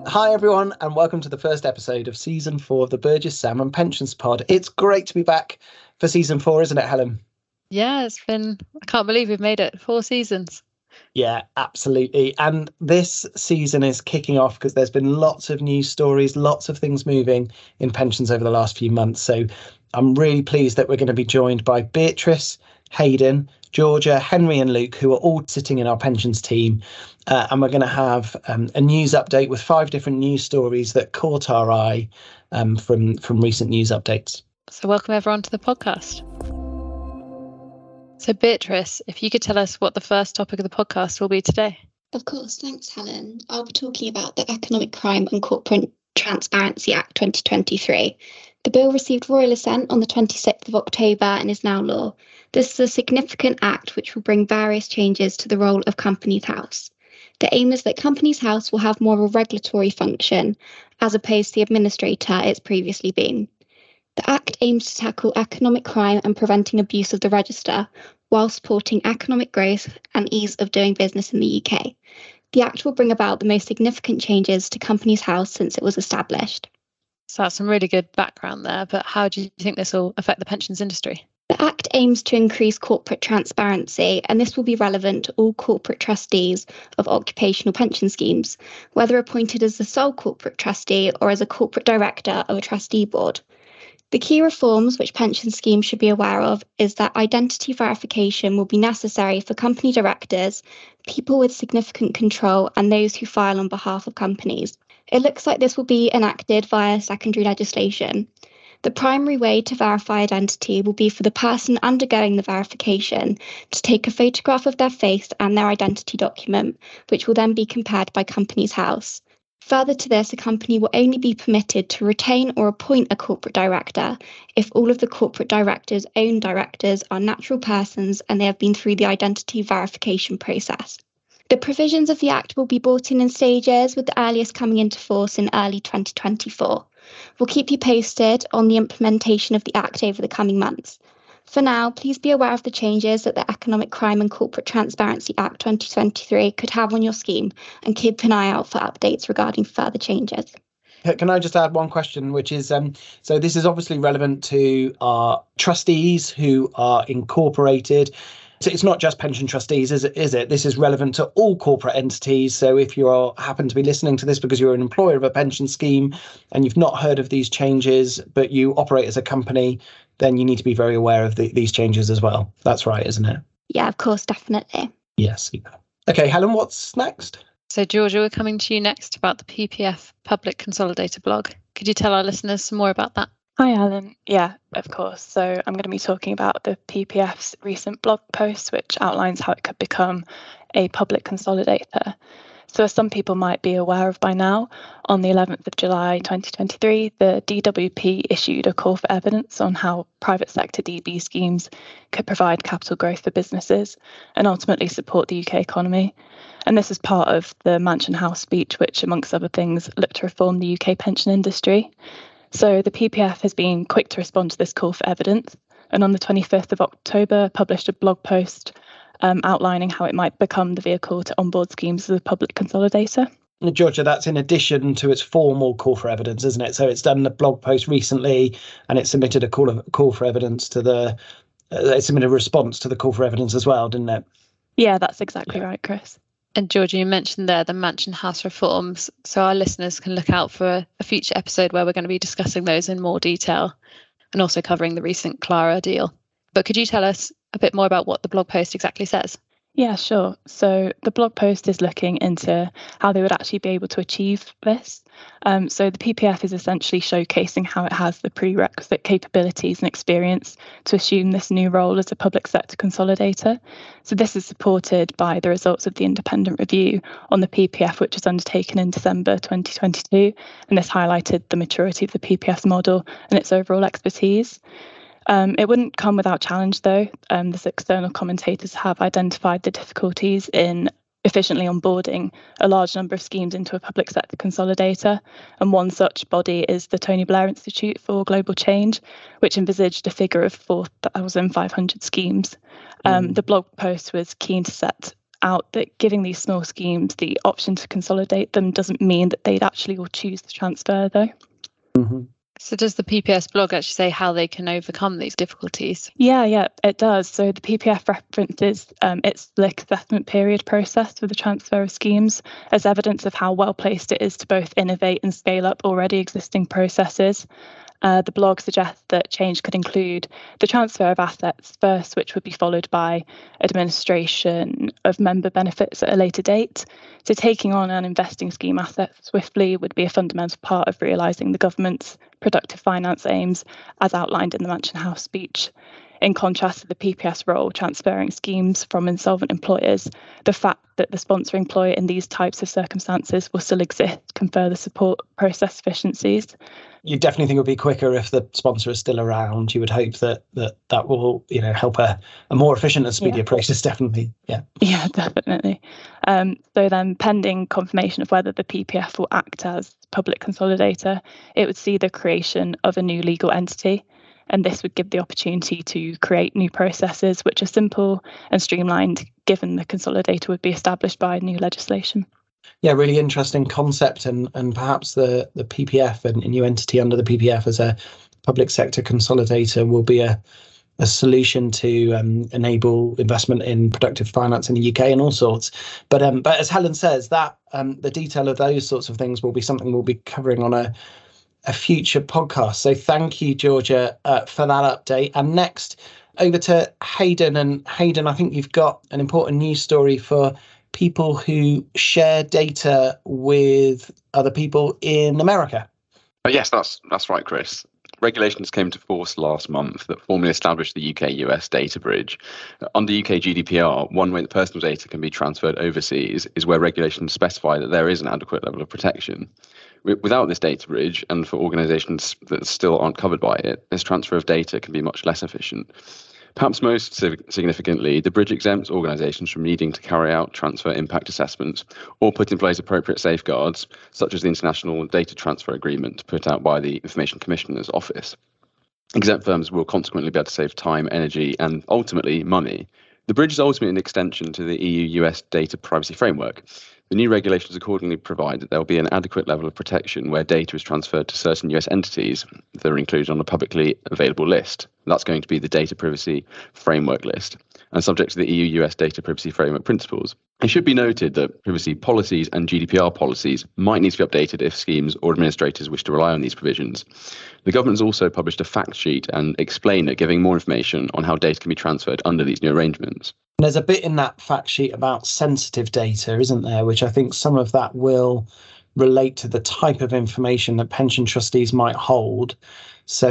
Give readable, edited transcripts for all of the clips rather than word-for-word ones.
Hi everyone, and welcome to the first episode of season 4 of the Burgess Salmon Pensions Pod. It's great to be back for season 4, isn't it, Helen? Yeah, I can't believe we've made it 4 seasons. Yeah, absolutely. And this season is kicking off because there's been lots of news stories, lots of things moving in pensions over the last few months. So I'm really pleased that we're going to be joined by Beatrice, Hayden, Georgia, Henry and Luke, who are all sitting in our pensions team. And we're going to have a news update with 5 different news stories that caught our eye from recent news updates. So welcome everyone to the podcast. So Beatrice, if you could tell us what the first topic of the podcast will be today. Of course, thanks Helen. I'll be talking about the Economic Crime and Corporate Transparency Act 2023. The bill received royal assent on the 26th of October and is now law. This is a significant act which will bring various changes to the role of Companies House. The aim is that Companies House will have more of a regulatory function as opposed to the administrator it's previously been. The Act aims to tackle economic crime and preventing abuse of the register, while supporting economic growth and ease of doing business in the UK. The Act will bring about the most significant changes to Companies House since it was established. So that's some really good background there, but how do you think this will affect the pensions industry? The Act aims to increase corporate transparency, and this will be relevant to all corporate trustees of occupational pension schemes, whether appointed as the sole corporate trustee or as a corporate director of a trustee board. The key reforms which pension schemes should be aware of is that identity verification will be necessary for company directors, people with significant control, and those who file on behalf of companies. It looks like this will be enacted via secondary legislation. The primary way to verify identity will be for the person undergoing the verification to take a photograph of their face and their identity document, which will then be compared by Companies House. Further to this, a company will only be permitted to retain or appoint a corporate director if all of the corporate director's own directors are natural persons and they have been through the identity verification process. The provisions of the Act will be brought in stages, with the earliest coming into force in early 2024. We'll keep you posted on the implementation of the Act over the coming months. For now, please be aware of the changes that the Economic Crime and Corporate Transparency Act 2023 could have on your scheme, and keep an eye out for updates regarding further changes. Can I just add one question, which is, so this is obviously relevant to our trustees who are incorporated. So it's not just pension trustees, is it? This is relevant to all corporate entities. So if you happen to be listening to this because you're an employer of a pension scheme and you've not heard of these changes, but you operate as a company, then you need to be very aware of these changes as well. That's right, isn't it? Yeah, of course, definitely. Yes. Okay, Helen, what's next? So Georgia, we're coming to you next about the PPF Public Consolidator blog. Could you tell our listeners some more about that? Hi, Alan. Yeah, of course. So I'm going to be talking about the PPF's recent blog post, which outlines how it could become a public consolidator. So as some people might be aware of by now, on the 11th of July 2023, the DWP issued a call for evidence on how private sector DB schemes could provide capital growth for businesses and ultimately support the UK economy. And this is part of the Mansion House speech, which, amongst other things, looked to reform the UK pension industry. So the PPF has been quick to respond to this call for evidence, and on the 25th of October published a blog post outlining how it might become the vehicle to onboard schemes as a public consolidator. Georgia, that's in addition to its formal call for evidence, isn't it? So it's done a blog post recently, and it submitted a call for evidence to it submitted a response to the call for evidence as well, didn't it? Yeah, that's exactly right, Chris. And Georgia, you mentioned there the Mansion House reforms, so our listeners can look out for a future episode where we're going to be discussing those in more detail and also covering the recent Clara deal. But could you tell us a bit more about what the blog post exactly says? Yeah, sure. So the blog post is looking into how they would actually be able to achieve this. So the PPF is essentially showcasing how it has the prerequisite capabilities and experience to assume this new role as a public sector consolidator. So this is supported by the results of the independent review on the PPF, which was undertaken in December 2022. And this highlighted the maturity of the PPF model and its overall expertise. It wouldn't come without challenge, though. These external commentators have identified the difficulties in efficiently onboarding a large number of schemes into a public sector consolidator. And one such body is the Tony Blair Institute for Global Change, which envisaged a figure of 4,500 schemes. The blog post was keen to set out that giving these small schemes the option to consolidate them doesn't mean that they'd actually all choose the transfer, though. Mm-hmm. So does the PPS blog actually say how they can overcome these difficulties? Yeah, it does. So the PPF references its slick assessment period process for the transfer of schemes as evidence of how well placed it is to both innovate and scale up already existing processes. The blog suggests that change could include the transfer of assets first, which would be followed by administration of member benefits at a later date. So taking on and investing scheme assets swiftly would be a fundamental part of realising the government's productive finance aims as outlined in the Mansion House speech. In contrast to the PPS role transferring schemes from insolvent employers, the fact that the sponsor employer in these types of circumstances will still exist can further support process efficiencies. You definitely think it would be quicker if the sponsor is still around. You would hope that will, help a more efficient and speedier process. Definitely, yeah, definitely. So then, pending confirmation of whether the PPF will act as public consolidator, it would see the creation of a new legal entity. And this would give the opportunity to create new processes which are simple and streamlined, given the consolidator would be established by new legislation. Yeah, really interesting concept, and perhaps the PPF and a new entity under the PPF as a public sector consolidator will be a solution to enable investment in productive finance in the UK and all sorts. But as Helen says, that the detail of those sorts of things will be something we'll be covering on a future podcast. So thank you, Georgia, for that update. And next, over to Hayden. And Hayden, I think you've got an important news story for people who share data with other people in America. Yes, that's right, Chris. Regulations came into force last month that formally established the UK-US data bridge. Under UK GDPR, one way that personal data can be transferred overseas is where regulations specify that there is an adequate level of protection. Without this data bridge, and for organisations that still aren't covered by it, this transfer of data can be much less efficient. Perhaps most significantly, the bridge exempts organisations from needing to carry out transfer impact assessments or put in place appropriate safeguards, such as the International Data Transfer Agreement put out by the Information Commissioner's Office. Exempt firms will consequently be able to save time, energy, and ultimately money. The bridge is ultimately an extension to the EU-US data privacy framework. The new regulations accordingly provide that there will be an adequate level of protection where data is transferred to certain US entities that are included on a publicly available list. That's going to be the Data Privacy Framework list, and subject to the EU-US Data Privacy Framework principles. It should be noted that privacy policies and GDPR policies might need to be updated if schemes or administrators wish to rely on these provisions. The government has also published a fact sheet and explained it, giving more information on how data can be transferred under these new arrangements. There's a bit in that fact sheet about sensitive data, isn't there, which I think some of that will relate to the type of information that pension trustees might hold. So,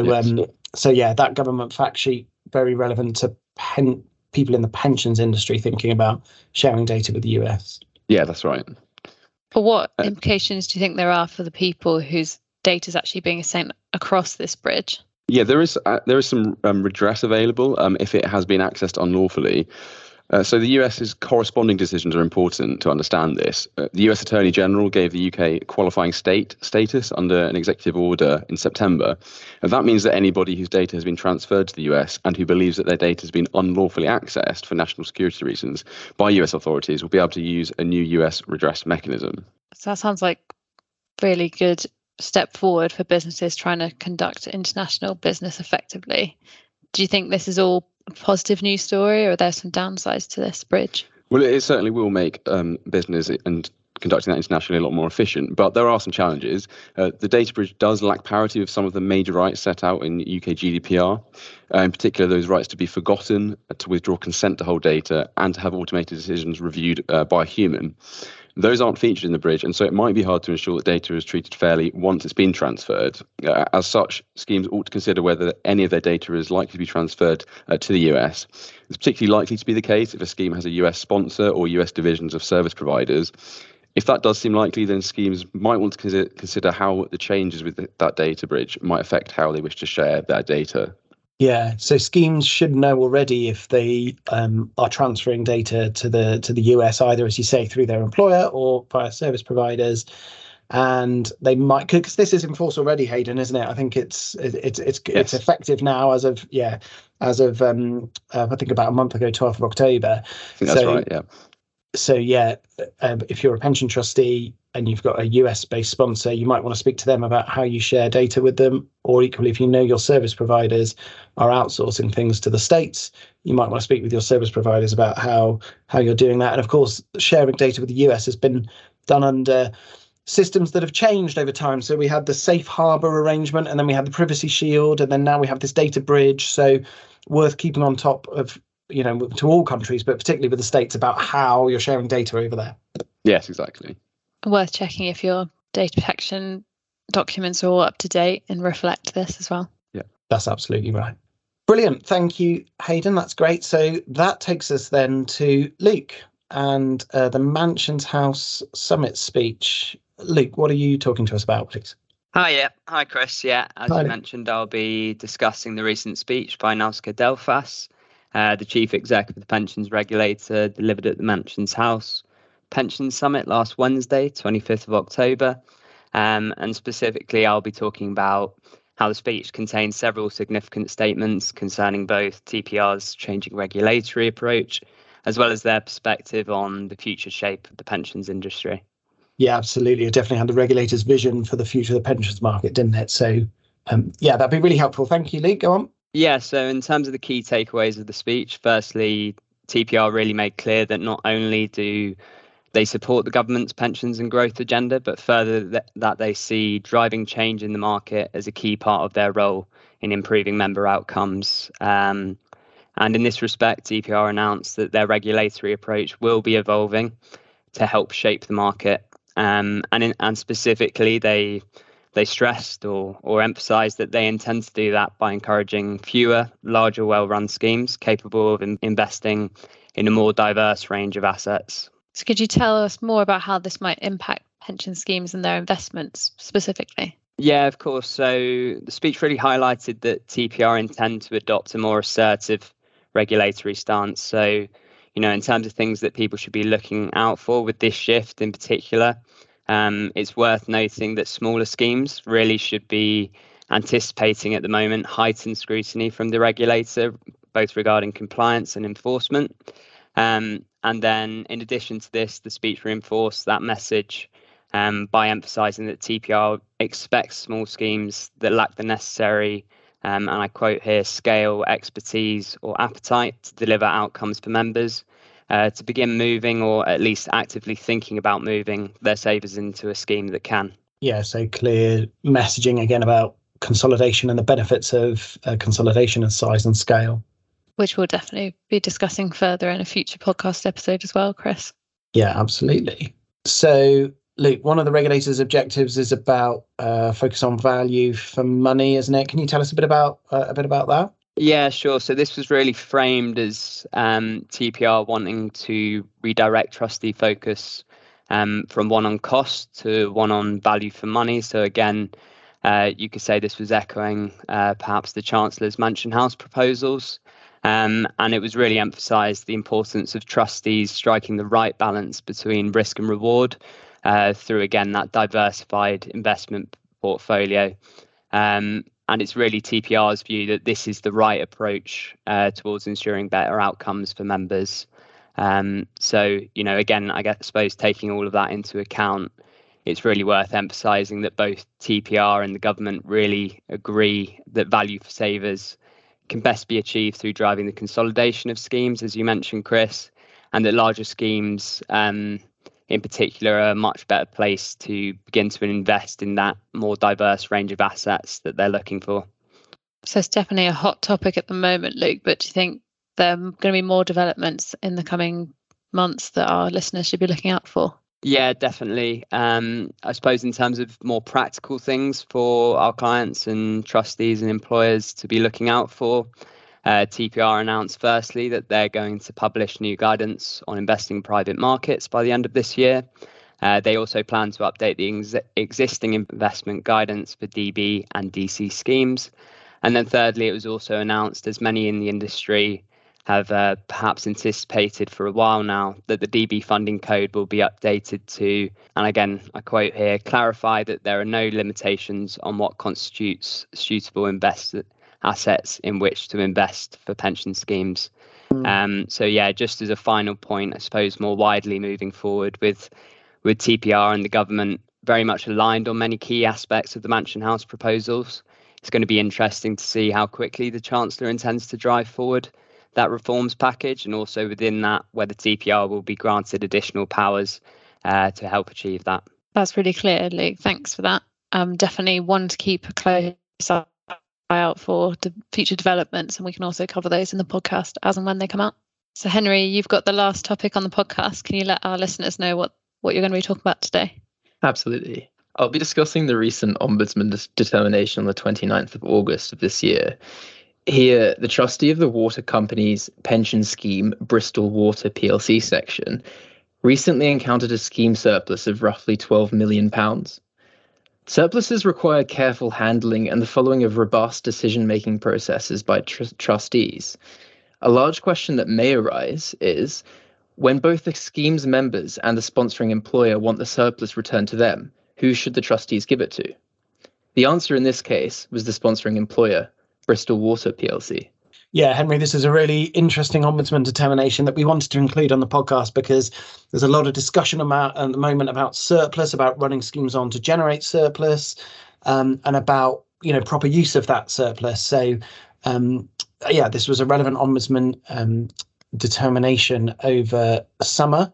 yes. That government fact sheet, very relevant to people in the pensions industry thinking about sharing data with the US. Yeah, that's right. But what implications do you think there are for the people whose data is actually being sent across this bridge? Yeah, there is some redress available if it has been accessed unlawfully. So the US's corresponding decisions are important to understand this. The US Attorney General gave the UK qualifying state status under an executive order in September. And that means that anybody whose data has been transferred to the US and who believes that their data has been unlawfully accessed for national security reasons by US authorities will be able to use a new US redress mechanism. So that sounds like a really good step forward for businesses trying to conduct international business effectively. Do you think this is all a positive news story, or are there some downsides to this bridge? Well, it certainly will make business and conducting that internationally a lot more efficient, but there are some challenges. The data bridge does lack parity with some of the major rights set out in UK GDPR, in particular those rights to be forgotten, to withdraw consent to hold data, and to have automated decisions reviewed by a human. Those aren't featured in the bridge, and so it might be hard to ensure that data is treated fairly once it's been transferred. As such, schemes ought to consider whether any of their data is likely to be transferred to the US. It's particularly likely to be the case if a scheme has a US sponsor or US divisions of service providers. If that does seem likely, then schemes might want to consider how the changes with that data bridge might affect how they wish to share their data. Yeah, so schemes should know already if they are transferring data to the US, either, as you say, through their employer or via service providers. And they might, because this is in force already, Hayden, isn't it? I think it's effective now as of I think about a month ago, 12th of October. I think that's right, yeah. So yeah, if you're a pension trustee and you've got a US-based sponsor, you might want to speak to them about how you share data with them. Or equally, if you know your service providers are outsourcing things to the States, you might want to speak with your service providers about how you're doing that. And of course, sharing data with the US has been done under systems that have changed over time. So we had the safe harbor arrangement, and then we had the privacy shield, and then now we have this data bridge. So worth keeping on top of, to all countries, but particularly with the States, about how you're sharing data over there. Yes, exactly. Worth checking if your data protection documents are all up to date and reflect this as well. Yeah, that's absolutely right. Brilliant. Thank you, Hayden. That's great. So that takes us then to Luke and the Mansions House Summit speech. Luke, what are you talking to us about, please? Hi, Chris. Yeah, as you mentioned, I'll be discussing the recent speech by Nausica Delphas, the Chief Exec of the Pensions Regulator, delivered at the Mansions House Pensions Summit last Wednesday, 25th of October. And specifically, I'll be talking about how the speech contains several significant statements concerning both TPR's changing regulatory approach, as well as their perspective on the future shape of the pensions industry. Yeah, absolutely. It definitely had the regulator's vision for the future of the pensions market, didn't it? So, that'd be really helpful. Thank you, Luke. Go on. Yeah, so in terms of the key takeaways of the speech, firstly, TPR really made clear that not only do they support the government's pensions and growth agenda, but further that they see driving change in the market as a key part of their role in improving member outcomes. And in this respect, TPR announced that their regulatory approach will be evolving to help shape the market. And specifically, they stressed or emphasised that they intend to do that by encouraging fewer, larger, well-run schemes capable of investing in a more diverse range of assets. So could you tell us more about how this might impact pension schemes and their investments specifically? Yeah, of course. So the speech really highlighted that TPR intend to adopt a more assertive regulatory stance. So, in terms of things that people should be looking out for with this shift in particular, it's worth noting that smaller schemes really should be anticipating at the moment heightened scrutiny from the regulator, both regarding compliance and enforcement. And then in addition to this, the speech reinforced that message by emphasising that TPR expects small schemes that lack the necessary, and I quote here, scale, expertise or appetite to deliver outcomes for members, to begin moving or at least actively thinking about moving their savers into a scheme that can. Yeah, so clear messaging again about consolidation and the benefits of consolidation and size and scale. Which we'll definitely be discussing further in a future podcast episode as well, Chris. Yeah, absolutely. So, Luke, one of the regulator's objectives is about focus on value for money, isn't it? Can you tell us a bit about that? Yeah, sure. So this was really framed as TPR wanting to redirect trustee focus from one on cost to one on value for money. So again, you could say this was echoing perhaps the Chancellor's Mansion House proposals. And it was really emphasised the importance of trustees striking the right balance between risk and reward through, again, that diversified investment portfolio. And it's really TPR's view that this is the right approach towards ensuring better outcomes for members. So, again, I suppose taking all of that into account, it's really worth emphasising that both TPR and the government really agree that value for savers can best be achieved through driving the consolidation of schemes, as you mentioned, Chris, and that larger schemes in particular are a much better place to begin to invest in that more diverse range of assets that they're looking for. So it's definitely a hot topic at the moment, Luke, but do you think there are going to be more developments in the coming months that our listeners should be looking out for? Yeah, definitely. I suppose in terms of more practical things for our clients and trustees and employers to be looking out for, TPR announced firstly that they're going to publish new guidance on investing in private markets by the end of this year. They also plan to update the existing investment guidance for DB and DC schemes. And then thirdly, it was also announced, as many in the industry have perhaps anticipated for a while now, that the DB funding code will be updated to, and again, I quote here, clarify that there are no limitations on what constitutes suitable investment assets in which to invest for pension schemes. So yeah, just as a final point, I suppose more widely moving forward with TPR and the government very much aligned on many key aspects of the Mansion House proposals. It's going to be interesting to see how quickly the Chancellor intends to drive forward that reforms package, and also within that whether TPR will be granted additional powers to help achieve that. That's really clear, Luke. Thanks for that. Definitely one to keep a close eye out for the future developments, and we can also cover those in the podcast as and when they come out. So Henry, you've got the last topic on the podcast. Can you let our listeners know what you're going to be talking about today? Absolutely. I'll be discussing the recent Ombudsman determination on the 29th of August of this year. Here, the trustee of the water company's pension scheme, Bristol Water plc section, recently encountered a scheme surplus of roughly £12 million. Surpluses require careful handling and the following of robust decision-making processes by trustees. A large question that may arise is, when both the scheme's members and the sponsoring employer want the surplus returned to them, who should the trustees give it to? The answer in this case was the sponsoring employer, Bristol Water plc. Yeah, Henry, this is a really interesting Ombudsman determination that we wanted to include on the podcast because there's a lot of discussion at the moment about surplus, about running schemes on to generate surplus, and about proper use of that surplus. So, this was a relevant Ombudsman determination over summer.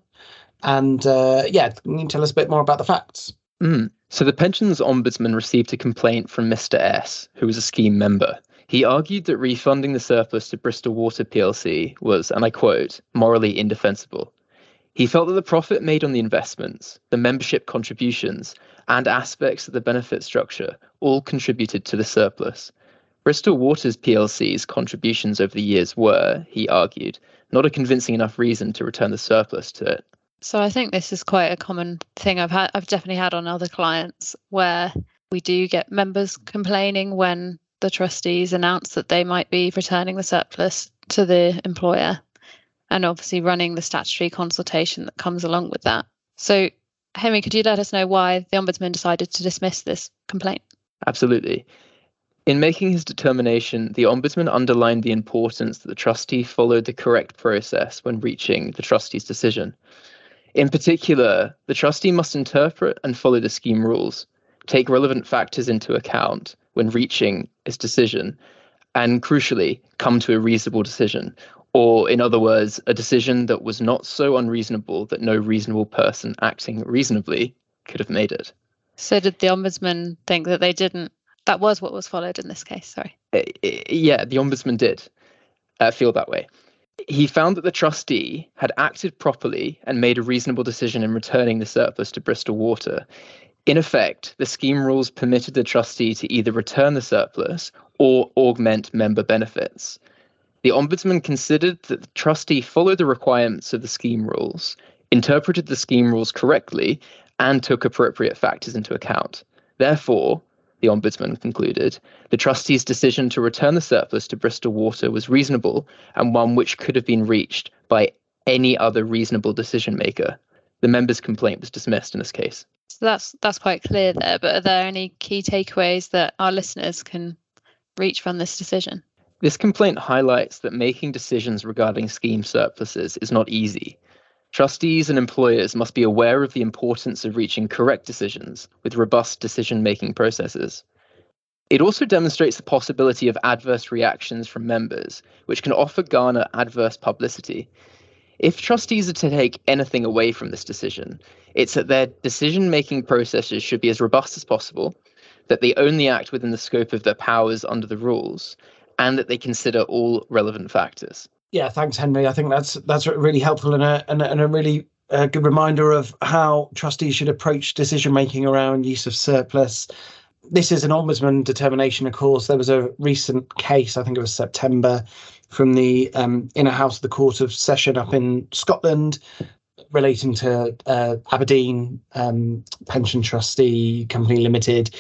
And can you tell us a bit more about the facts? So the pensions ombudsman received a complaint from Mr. S, who was a scheme member. He argued that refunding the surplus to Bristol Water plc was, and I quote, morally indefensible. He felt that the profit made on the investments, the membership contributions, and aspects of the benefit structure all contributed to the surplus. Bristol Waters plc's contributions over the years were, he argued, not a convincing enough reason to return the surplus to it. So I think this is quite a common thing I've definitely had on other clients, where we do get members complaining when the trustees announce that they might be returning the surplus to the employer, and obviously running the statutory consultation that comes along with that. So Henry, could you let us know why the Ombudsman decided to dismiss this complaint? Absolutely. In making his determination, the Ombudsman underlined the importance that the trustee followed the correct process when reaching the trustee's decision. In particular, the trustee must interpret and follow the scheme rules, take relevant factors into account when reaching his decision, and crucially, come to a reasonable decision, or in other words, a decision that was not so unreasonable that no reasonable person acting reasonably could have made it. So did the Ombudsman think that they didn't? That was what was followed in this case, sorry. Yeah, the Ombudsman did feel that way. He found that the trustee had acted properly and made a reasonable decision in returning the surplus to Bristol Water. In effect, the scheme rules permitted the trustee to either return the surplus or augment member benefits. The Ombudsman considered that the trustee followed the requirements of the scheme rules, interpreted the scheme rules correctly, and took appropriate factors into account. Therefore, the Ombudsman concluded, the trustee's decision to return the surplus to Bristol Water was reasonable and one which could have been reached by any other reasonable decision maker. The member's complaint was dismissed in this case. So that's quite clear there, but are there any key takeaways that our listeners can reach from this decision? This complaint highlights that making decisions regarding scheme surpluses is not easy. Trustees and employers must be aware of the importance of reaching correct decisions with robust decision-making processes. It also demonstrates the possibility of adverse reactions from members, which can often garner adverse publicity. If trustees are to take anything away from this decision, it's that their decision-making processes should be as robust as possible, that they only act within the scope of their powers under the rules, and that they consider all relevant factors. Yeah, thanks, Henry. I think that's really helpful and a really good reminder of how trustees should approach decision-making around use of surplus. This is an Ombudsman determination, of course. There was a recent case, I think it was September, from the Inner House of the Court of Session up in Scotland relating to Aberdeen Pension Trustee Company Limited,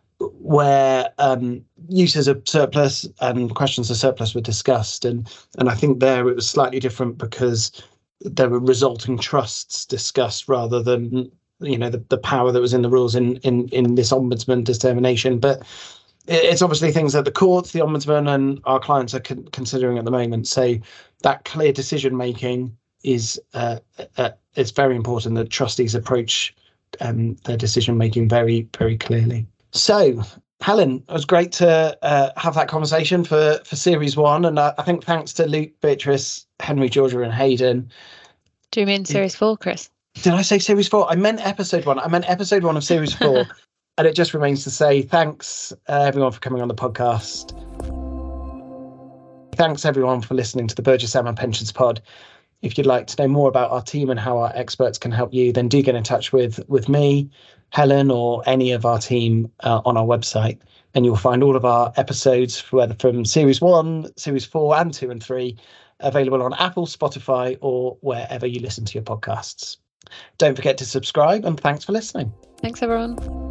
where uses of surplus and questions of surplus were discussed. And I think there it was slightly different because there were resulting trusts discussed rather than, the power that was in the rules in this Ombudsman determination. But it's obviously things that the courts, the Ombudsman and our clients are considering at the moment. So that clear decision making is it's very important that trustees approach their decision making very, very clearly. So, Helen, it was great to have that conversation for Series 1. And I think thanks to Luke, Beatrice, Henry, Georgia and Hayden. Do you mean Series 4, Chris? Did I say Series 4? I meant Episode 1. I meant Episode 1 of Series 4. And it just remains to say thanks, everyone, for coming on the podcast. Thanks, everyone, for listening to the Burgess Salmon Pensions Pod. If you'd like to know more about our team and how our experts can help you, then do get in touch with me, Helen, or any of our team on our website. And you'll find all of our episodes, whether from Series 1, Series 4 and 2 and 3, available on Apple, Spotify, or wherever you listen to your podcasts. Don't forget to subscribe, and thanks for listening. Thanks, everyone.